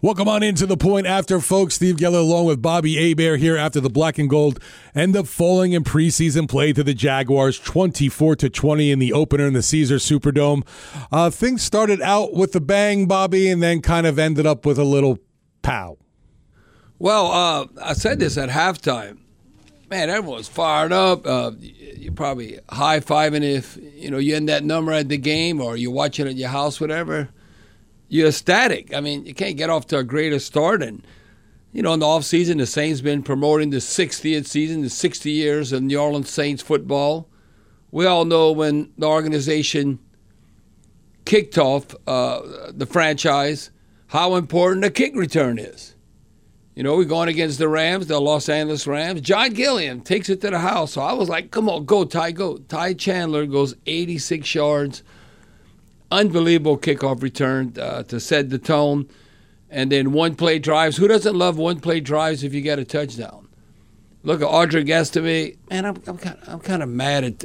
Welcome on into The Point After, folks. Steve Geller along with Bobby Hebert here after the Black and Gold end up falling in preseason play to the Jaguars 24-20 in the opener in the Caesars Superdome. Things started out with a bang, Bobby, and then kind of ended up with a little pow. Well, I said this at halftime. Man, everyone's fired up. You're probably high-fiving if you end that number at the game or you're watching at your house, whatever. You're ecstatic. I mean, you can't get off to a greater start. And, in the offseason, the Saints been promoting the 60th season, the 60 years of New Orleans Saints football. We all know when the organization kicked off the franchise, how important a kick return is. We're going against the Rams, the Los Angeles Rams. John Gilliam takes it to the house. So I was like, come on, go, Ty, go. Ty Chandler goes 86 yards. Unbelievable kickoff return to set the tone. And then one-play drives. Who doesn't love one-play drives if you get a touchdown? Look at Audric Estime. Man, I'm kind of mad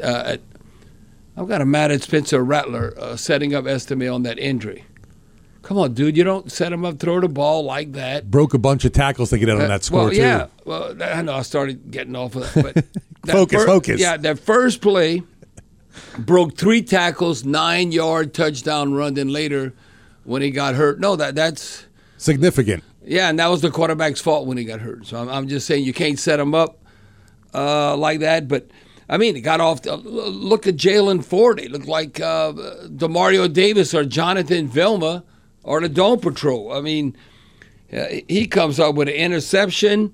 at Spencer Rattler setting up Estime on that injury. Come on, dude. You don't set him up, throw the ball like that. Broke a bunch of tackles to get out on that score, too. Yeah. Well, I know I started getting off of that. But focus. Yeah, that first play broke 3 tackles, 9-yard touchdown run. Then later, when he got hurt, that's significant. Yeah, and that was the quarterback's fault when he got hurt. So I'm just saying you can't set him up like that. But I mean, he got off. Look at Jalen Ford. He looked like Demario Davis or Jonathan Vilma or the Dome Patrol. I mean, he comes up with an interception.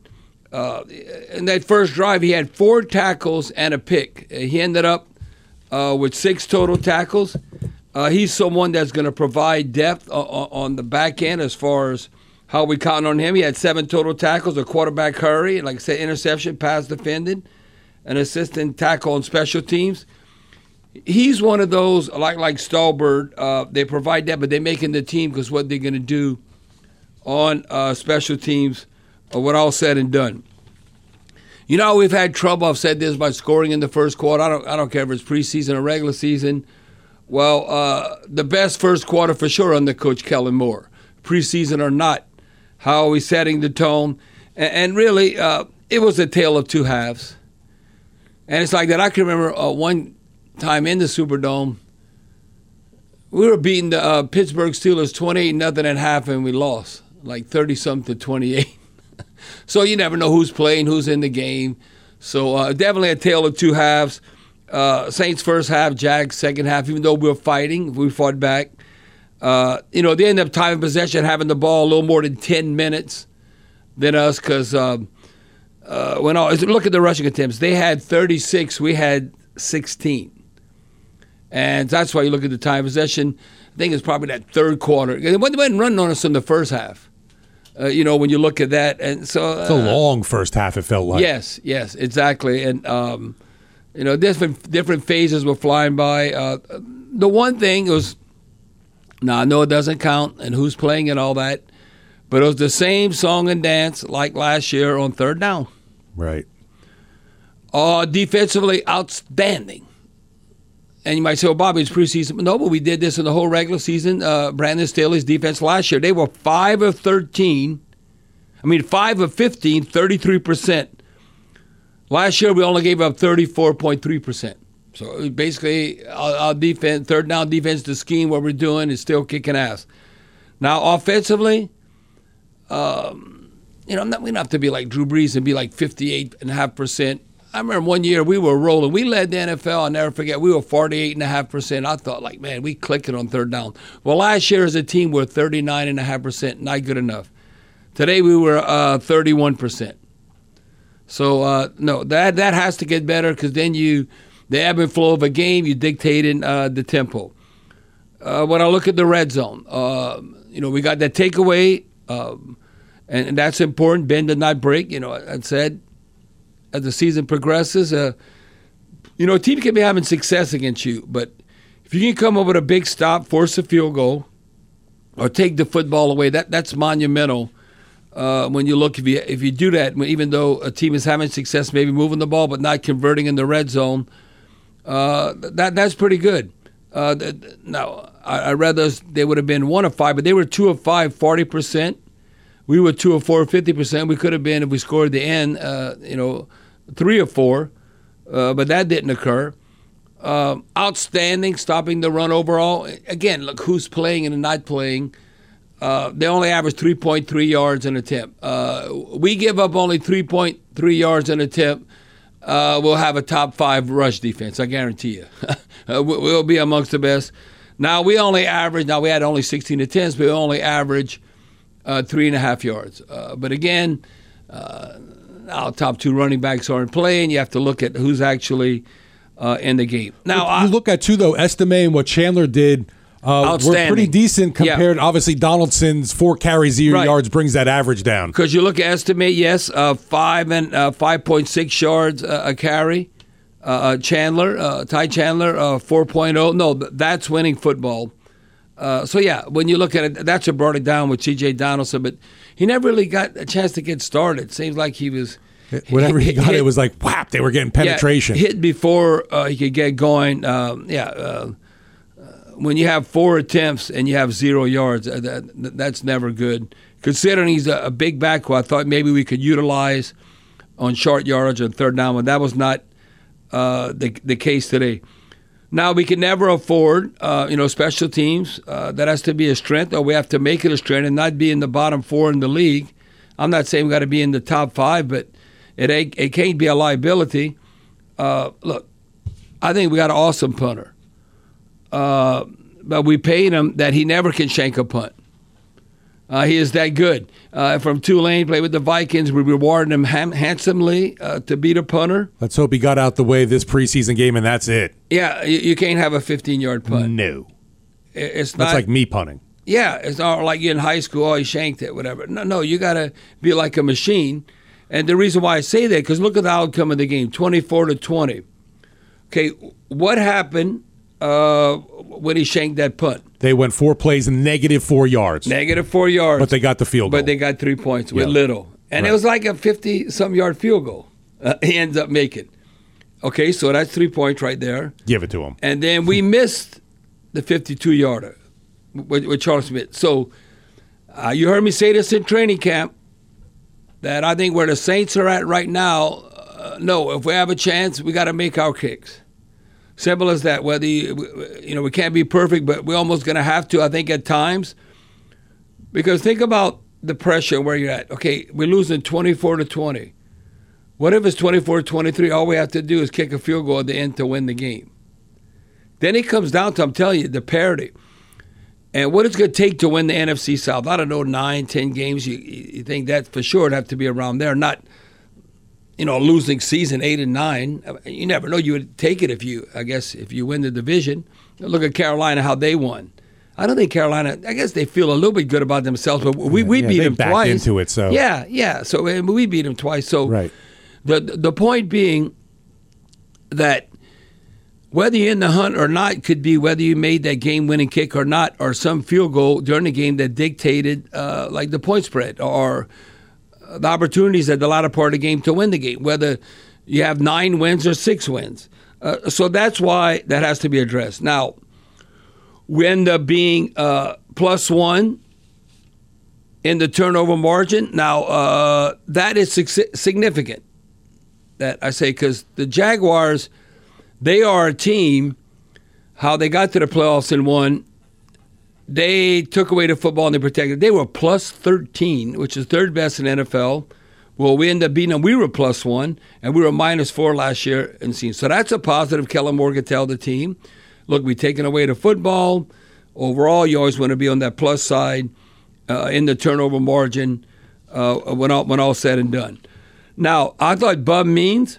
In that first drive, he had 4 tackles and a pick. He ended up with 6 total tackles. He's someone that's going to provide depth on the back end as far as how we count on him. He had 7 total tackles, a quarterback hurry, like I said, interception, pass defended, an assistant tackle on special teams. He's one of those, like Stallbird, they provide that, but they're making the team because what they're going to do on special teams when all said and done. We've had trouble, I've said this, by scoring in the first quarter. I don't care if it's preseason or regular season. Well, the best first quarter for sure under Coach Kellen Moore. Preseason or not, how are we setting the tone? And really, it was a tale of two halves. And it's like that. I can remember one time in the Superdome, we were beating the Pittsburgh Steelers 28-0 at half, and we lost, like 30-something to 28. So you never know who's playing, who's in the game. So definitely a tale of two halves. Saints first half, Jags second half. Even though we were fighting, we fought back. They ended up time of possession, having the ball a little more than 10 minutes than us because look at the rushing attempts. They had 36. We had 16. And that's why you look at the time of possession. I think it's probably that third quarter. They went running on us in the first half. When you look at that. And so it's a long first half, it felt like. Yes, exactly. And, different phases were flying by. The one thing was, I know it doesn't count and who's playing and all that, but it was the same song and dance like last year on third down. Right. Defensively outstanding. And you might say, well, Bobby, it's preseason. No, but we did this in the whole regular season. Brandon Staley's defense last year, they were 5 of 15, 33%. Last year, we only gave up 34.3%. So basically, our defense, third down defense, the scheme, what we're doing is still kicking ass. Now, offensively, we don't have to be like Drew Brees and be like 58.5%. I remember one year we were rolling. We led the NFL. I'll never forget. We were 48.5%. I thought, man, we clicked it on third down. Well, last year as a team, we were 39.5%. Not good enough. Today we were 31%. So, no, that has to get better because then the ebb and flow of a game, you dictate in the tempo. When I look at the red zone, we got that takeaway, and that's important. Bend did not break. I said, as the season progresses, a team can be having success against you, but if you can come up with a big stop, force a field goal, or take the football away, that's monumental. When you look, if you do that, even though a team is having success, maybe moving the ball but not converting in the red zone, that's pretty good. Now, I rather they would have been 1 of 5, but they were 2 of 5, 40%. we were 2 of 4, 50%. We could have been, if we scored at the end, 3 of 4, but that didn't occur. Outstanding, stopping the run overall. Again, look who's playing and not playing. They only average 3.3 yards an attempt. We give up only 3.3 yards an attempt. We'll have a top 5 rush defense, I guarantee you. We'll be amongst the best. Now, we had only 16 attempts, but we only average 3.5 yards. But again, our top 2 running backs aren't playing. You have to look at who's actually in the game. Now, you look at, too, though, Estime and what Chandler did. We're pretty decent compared. Yeah. Obviously, Donaldson's 4 carries, 0 yards brings that average down. Because you look at Estimate, yes, 5.6 yards a carry. Ty Chandler, 4.0. No, that's winning football. So, yeah, when you look at it, that's what brought it down with C.J. Donaldson. But he never really got a chance to get started. Seems like he was... Whenever he got it was like, whap, they were getting penetration. Hit before he could get going. When you have 4 attempts and you have 0 yards, that's never good. Considering he's a big back who I thought maybe we could utilize on short yardage and third down, but that was not the case today. Now, we can never afford, special teams. That has to be a strength, or we have to make it a strength and not be in the bottom 4 in the league. I'm not saying we got to be in the top 5, but it can't be a liability. Look, I think we got an awesome punter. But we paid him that he never can shank a punt. He is that good. From Tulane, played with the Vikings. We rewarded him handsomely to beat a punter. Let's hope he got out the way this preseason game, and that's it. Yeah, you can't have a 15-yard punt. No. It's not. That's like me punting. Yeah, it's not like you're in high school, oh, you shanked it, whatever. No, you got to be like a machine. And the reason why I say that, because look at the outcome of the game, 24-20. Okay, what happened when he shanked that punt? They went 4 plays and -4 yards. -4 yards. But they got the field goal. But they got 3 points with Little. And it was like a 50-some yard field goal he ends up making. Okay, so that's 3 points right there. Give it to him. And then we missed the 52-yarder with Charles Smith. So you heard me say this in training camp, that I think where the Saints are at right now, no, if we have a chance, we got to make our kicks. Simple as that. Whether we can't be perfect, but we're almost going to have to, I think, at times. Because think about the pressure where you're at. Okay, we're losing 24-20. What if it's 24-23? All we have to do is kick a field goal at the end to win the game. Then it comes down to, I'm telling you, the parity. And what it's going to take to win the NFC South. I don't know, 9, 10 games. You think that for sure it'd have to be around there. Not, losing season 8 and 9. You never know. You would take it if you win the division. Look at Carolina, how they won. I don't think Carolina, I guess they feel a little bit good about themselves, but we beat them twice. Into it, so. Yeah. So we beat them twice. So right. The point being that whether you're in the hunt or not could be whether you made that game-winning kick or not, or some field goal during the game that dictated like the point spread or the opportunities at the latter part of the game to win the game, whether you have 9 wins or 6 wins. So that's why that has to be addressed. Now, we end up being +1 in the turnover margin. Now, that is significant, that I say, because the Jaguars, they are a team, how they got to the playoffs and won. They took away the football and they protected it. They were +13, which is third best in NFL. Well, we ended up beating them. We were +1, and we were -4 last year in season. So that's a positive. Kellen Moore could tell the team, look, we've taken away the football. Overall, you always want to be on that plus side in the turnover margin when all said and done. Now, I thought Bub Means,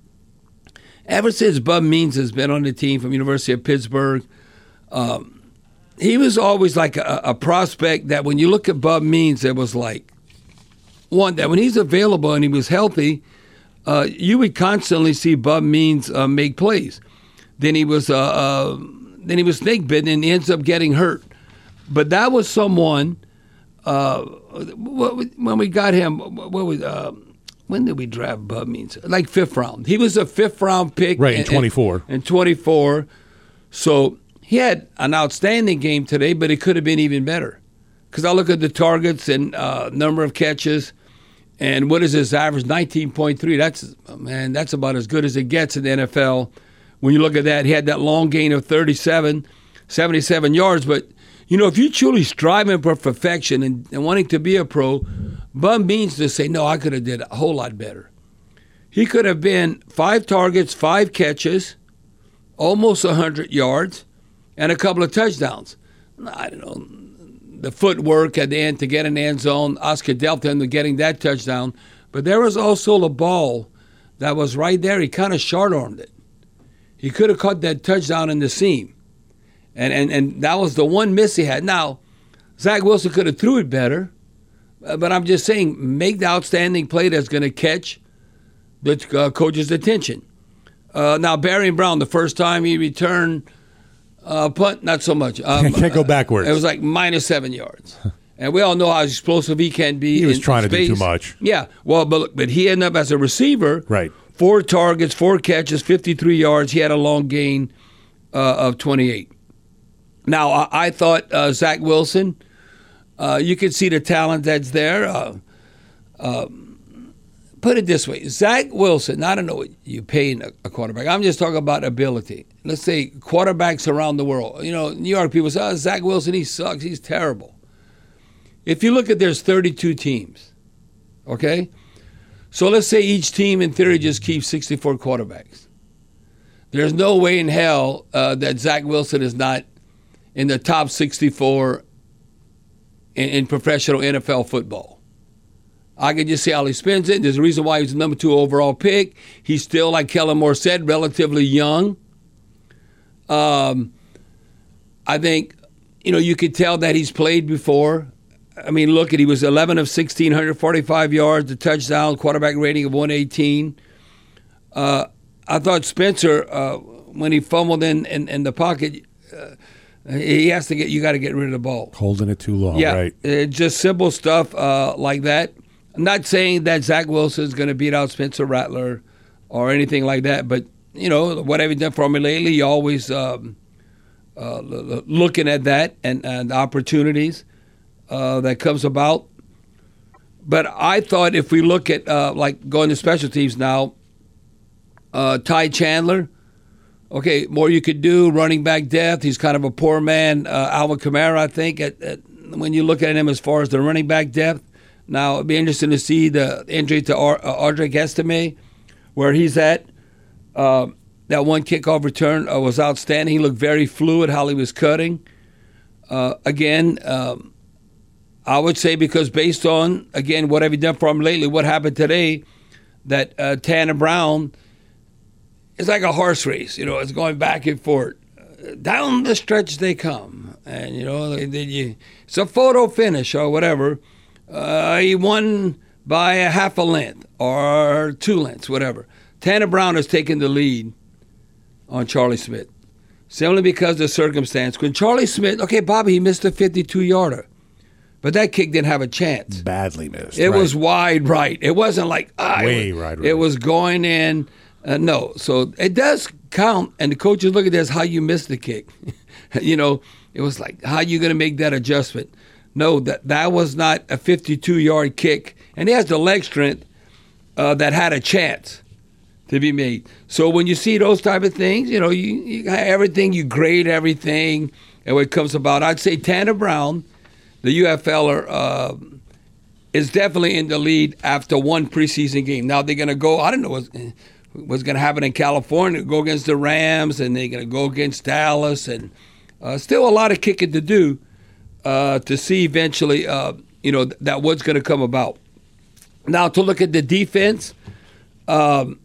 ever since Bub Means has been on the team from University of Pittsburgh, he was always like a prospect that when you look at Bub Means, it was like, one, that when he's available and he was healthy, you would constantly see Bub Means make plays. Then he was snake bitten and he ends up getting hurt. But that was someone when we got him. When did we draft Bub Means? Like 5th round. He was a 5th round pick, right, in 24. In 24, so he had an outstanding game today, but it could have been even better. because I look at the targets and number of catches, and what is his average? 19.3. That's about as good as it gets in the NFL. When you look at that, he had that long gain of 77 yards. But, if you're truly striving for perfection and wanting to be a pro, Bum means to say, no, I could have did a whole lot better. He could have been 5 targets, 5 catches, almost 100 yards, and a couple of touchdowns. I don't know. The footwork at the end to get in the end zone, Oscar dealt him to getting that touchdown. But there was also a ball that was right there. He kind of short-armed it. He could have caught that touchdown in the seam. And that was the one miss he had. Now, Zach Wilson could have threw it better, but I'm just saying, make the outstanding play that's going to catch the coach's attention. Now, Barian Brown, the first time he returned punt, not so much. Can't go backwards. It was like -7 yards. And we all know how explosive he can be. He was trying to do too much. Yeah, well, but he ended up as a receiver. Right. 4 targets, 4 catches, 53 yards. He had a long gain of 28. Now, I thought Zach Wilson, you could see the talent that's there. Put it this way, Zach Wilson, I don't know what you pay a quarterback. I'm just talking about ability. Let's say quarterbacks around the world. New York people say, Zach Wilson, he sucks, he's terrible. If you look at, there's 32 teams, okay? So let's say each team in theory just keeps 64 quarterbacks. There's no way in hell that Zach Wilson is not in the top 64 in professional NFL football. I can just see how he spends it. There's a reason why he's the number 2 overall pick. He's still, like Kellen Moore said, relatively young. I think, you could tell that he's played before. I mean, look, he was 11 of 16, 145 yards, a touchdown, quarterback rating of 118. I thought Spencer, when he fumbled in the pocket, he has to you got to get rid of the ball. Holding it too long, right? Just simple stuff like that. I'm not saying that Zach Wilson is going to beat out Spencer Rattler or anything like that, but, whatever he's done for me lately, you're always looking at that and opportunities that comes about. But I thought if we look at, like going to special teams now, Ty Chandler, okay, more you could do, running back depth. He's kind of a poor man. Alvin Kamara, I think, when you look at him as far as the running back depth. Now, it'd be interesting to see the injury to Audric Estime, where he's at. That one kickoff return was outstanding. He looked very fluid how he was cutting. Again, I would say because based on, again, what have you done for him lately, what happened today, that Tanner Brown is like a horse race. It's going back and forth. Down the stretch they come. And, it's a photo finish or whatever. He won by a half a length or 2 lengths, whatever. Tanner Brown has taken the lead on Charlie Smith, simply because of the circumstance. When Charlie Smith, okay, Bobby, he missed a 52-yarder, but that kick didn't have a chance. Badly missed. It was wide right. It wasn't like, way right. It was going in. No, so it does count, and the coaches look at this, how you missed the kick. It was like, how are you going to make that adjustment? No, that was not a 52-yard kick. And he has the leg strength that had a chance to be made. So when you see those type of things, you everything, you grade everything, and what comes about. I'd say Tanner Brown, the UFLer, is definitely in the lead after one preseason game. Now they're going to go, I don't know what's going to happen in California, go against the Rams, and they're going to go against Dallas, and still a lot of kicking to do. To see eventually, that what's going to come about. Now, to look at the defense, and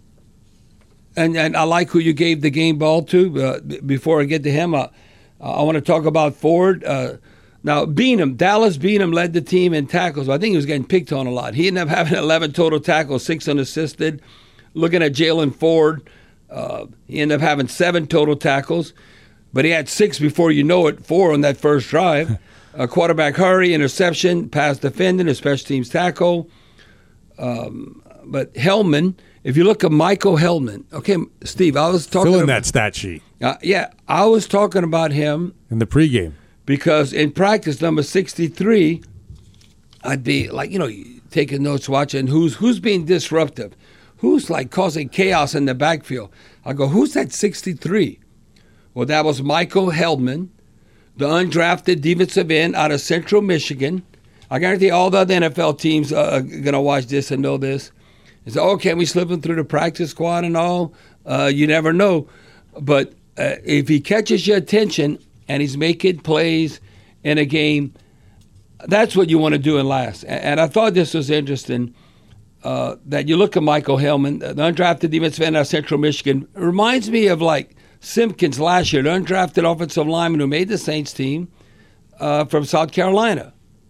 I like who you gave the game ball to. Before I get to him, I want to talk about Ford. Now, Dallas Beanham led the team in tackles. I think he was getting picked on a lot. He ended up having 11 total tackles, 6 unassisted. Looking at Jalen Ford, he ended up having 7 total tackles. But he had 6 before you know it, 4 on that first drive. A quarterback hurry, interception, pass defending, a special teams tackle. But Hellman, if you look at Michael Hellman, okay, Steve, I was talking Fill in that stat sheet. I was talking about him in the pregame. because in practice, number 63, I'd be like, taking notes, watching who's being disruptive, who's like causing chaos in the backfield. I go, who's that 63? Well, that was Michael Hellman, the undrafted defensive end out of Central Michigan. I guarantee all the other NFL teams are going to watch this and know this. It's, can we slip him through the practice squad and all? You never know. But if he catches your attention and he's making plays in a game, that's what you want to do in last. And I thought this was interesting, that you look at Michael Hellman, the undrafted defensive end out of Central Michigan. It reminds me of like Simpkins last year, the undrafted offensive lineman who made the Saints team from South Carolina.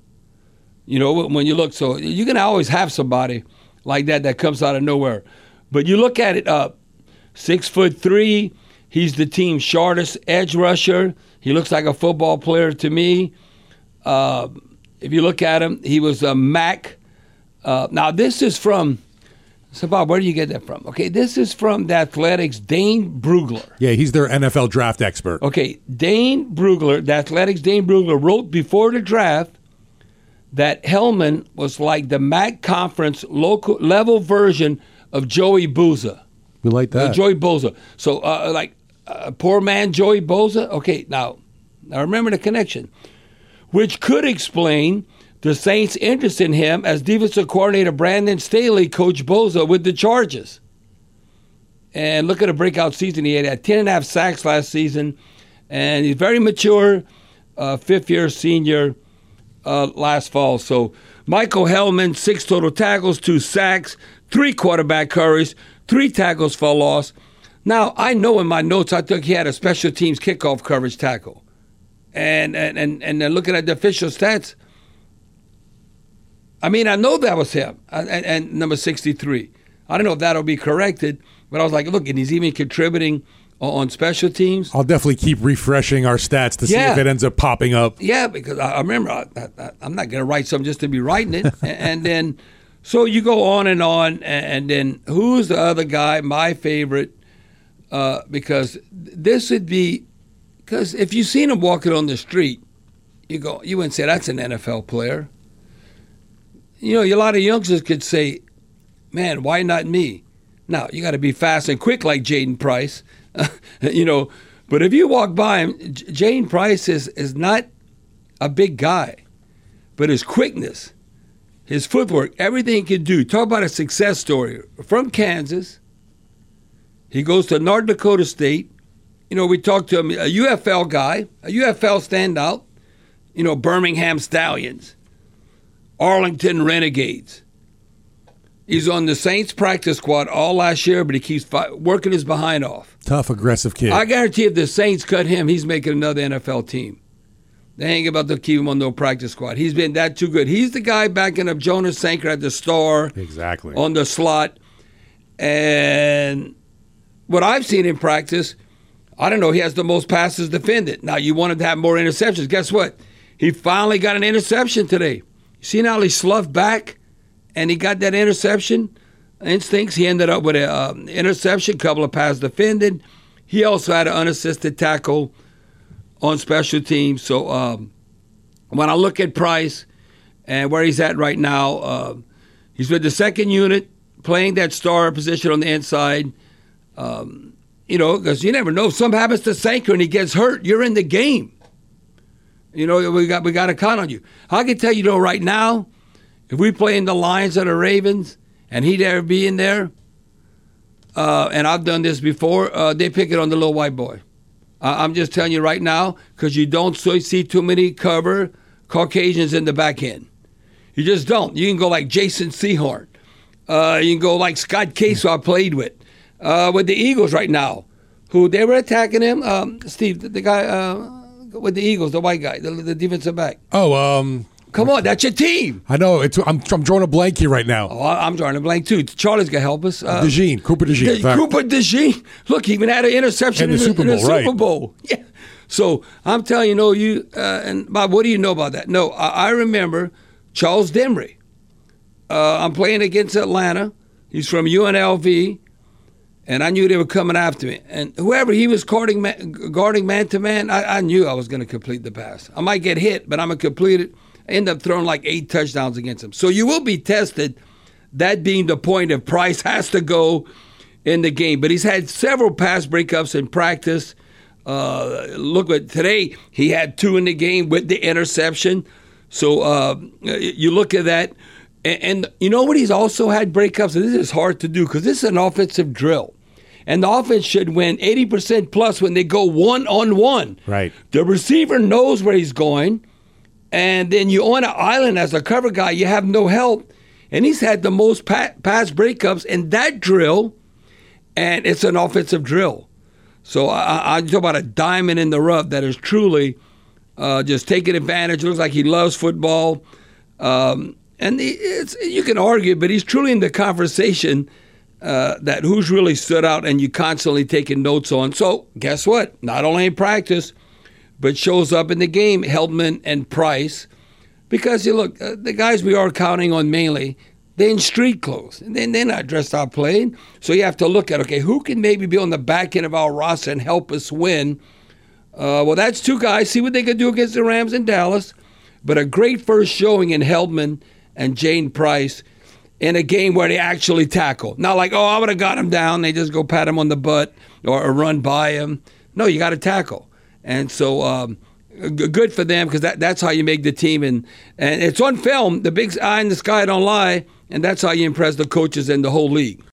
When you look, so you're going to always have somebody like that comes out of nowhere. But you look at it, 6'3", he's the team's shortest edge rusher. He looks like a football player to me. If you look at him, he was a MAC. Now, this is from, so Bob, where do you get that from? Okay, this is from the Athletics' Dane Brugler. Yeah, he's their NFL draft expert. Okay, Dane Brugler, the Athletics' Dane Brugler wrote before the draft that Hellman was like the MAC conference local level version of Joey Bosa. We like that. Joey Bosa. So, poor man Joey Bosa. Okay, now remember the connection, which could explain the Saints' interest in him as defensive coordinator Brandon Staley coached Bosa with the Chargers. And look at a breakout season he had 10.5 sacks last season, and he's very mature, fifth-year senior last fall. So Michael Hellman, 6 total tackles, 2 sacks, 3 quarterback hurries, 3 tackles for loss. Now, I know in my notes I took he had a special teams kickoff coverage tackle. And then looking at the official stats, I mean, I know that was him, and number 63. I don't know if that'll be corrected, but I was like, look, and he's even contributing on special teams. I'll definitely keep refreshing our stats to see if it ends up popping up. Yeah, because I remember I'm not going to write something just to be writing it. And then, so you go on, and then who's the other guy, my favorite, because this would be, because if you seen him walking on the street, you wouldn't say that's an NFL player. A lot of youngsters could say, man, why not me? Now, you got to be fast and quick like Jaden Price, But if you walk by him, Jaden Price is not a big guy, but his quickness, his footwork, everything he can do. Talk about a success story. From Kansas, he goes to North Dakota State. We talked to him, a UFL guy, a UFL standout, Birmingham Stallions, Arlington Renegades. He's on the Saints practice squad all last year, but he keeps working his behind off. Tough, aggressive kid. I guarantee if the Saints cut him, he's making another NFL team. They ain't about to keep him on no practice squad. He's been that too good. He's the guy backing up Jonas Sanker at the star. Exactly. On the slot. And what I've seen in practice, I don't know, he has the most passes defended. Now, you wanted to have more interceptions. Guess what? He finally got an interception today. You see how he sloughed back and he got that interception instincts? He ended up with an interception, couple of passes defended. He also had an unassisted tackle on special teams. So when I look at Price and where he's at right now, he's with the second unit, playing that star position on the inside. Because you never know. If something happens to Sanker and he gets hurt, you're in the game. We got to count on you. I can tell you, right now, if we play in the Lions or the Ravens and he'd ever be in there, and I've done this before, they pick it on the little white boy. I'm just telling you right now, because you don't see too many cover Caucasians in the back end. You just don't. You can go like Jason Sehorn. You can go like Scott Case, who I played with the Eagles right now, who they were attacking him. Steve, the guy with the Eagles, the white guy, the defensive back. Come on, that's your team. I know. I'm drawing a blank here right now. Oh, I'm drawing a blank too. Charlie's gonna help us. Cooper DeJean. Cooper DeJean. Look, he even had an interception in the Super Bowl. Yeah. So I'm telling you, and Bob, what do you know about that? No, I remember Charles Demry. I'm playing against Atlanta. He's from UNLV. and I knew they were coming after me. And whoever he was guarding man-to-man, I knew I was going to complete the pass. I might get hit, but I'm going to complete it. I end up throwing like 8 touchdowns against him. So you will be tested, that being the point if Price has to go in the game. But he's had several pass breakups in practice. Look at today, he had 2 in the game with the interception. So you look at that. And you know what? He's also had breakups, and this is hard to do because this is an offensive drill. And the offense should win 80% plus when they go one-on-one. Right. The receiver knows where he's going, and then you on an island as a cover guy, you have no help. And he's had the most pass breakups in that drill, and it's an offensive drill. So I talk about a diamond in the rough that is truly just taking advantage. Looks like he loves football. And you can argue, but he's truly in the conversation that who's really stood out and you constantly taking notes on. So guess what? Not only in practice, but shows up in the game, Heldman and Price. Because you look, the guys we are counting on mainly, they're in street clothes. And they're not dressed out playing. So you have to look at, okay, who can maybe be on the back end of our roster and help us win? Well, that's 2 guys. See what they could do against the Rams in Dallas. But a great first showing in Heldman and Jane Price in a game where they actually tackle. Not like, I would have got him down. They just go pat him on the butt or run by him. No, you got to tackle. And so good for them because that's how you make the team. And it's on film. The big eye in the sky don't lie. And that's how you impress the coaches and the whole league.